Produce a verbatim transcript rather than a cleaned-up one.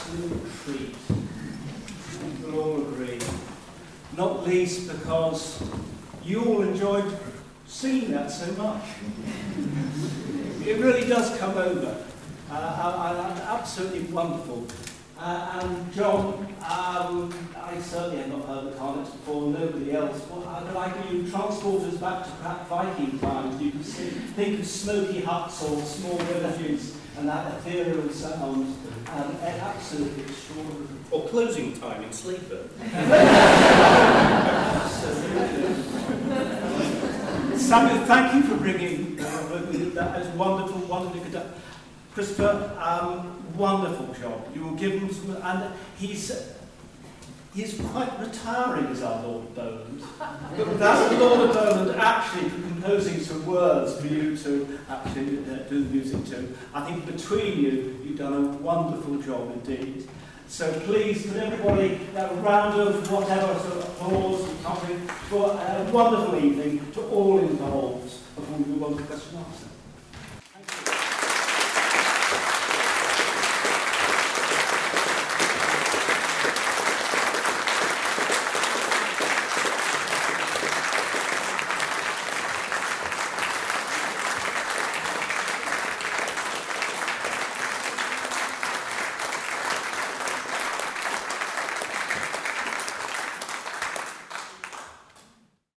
absolute treat. We'll all agree. Not least because you all enjoyed singing that so much. It really does come over. Uh, uh, uh, absolutely wonderful. Uh, and John, um, I certainly have not heard the Carnets before, nobody else. Well, I'd like you transport us back to perhaps Viking times. You can see, think of smoky huts or small villages and that ethereal sound. Um, absolutely extraordinary. Or closing time in Sleaford. Samuel, thank you for bringing uh, that. It's wonderful, wonderfully good. Christopher, um, wonderful job. You will give him some, and he's he's quite retiring as our Lord Boland. But that's Lord Boland actually composing some words for you to actually uh, do the music to. I think between you, you've done a wonderful job indeed. So please, could everybody, a round of whatever sort of applause and coming for a wonderful evening to all involved before we move on to question and answer.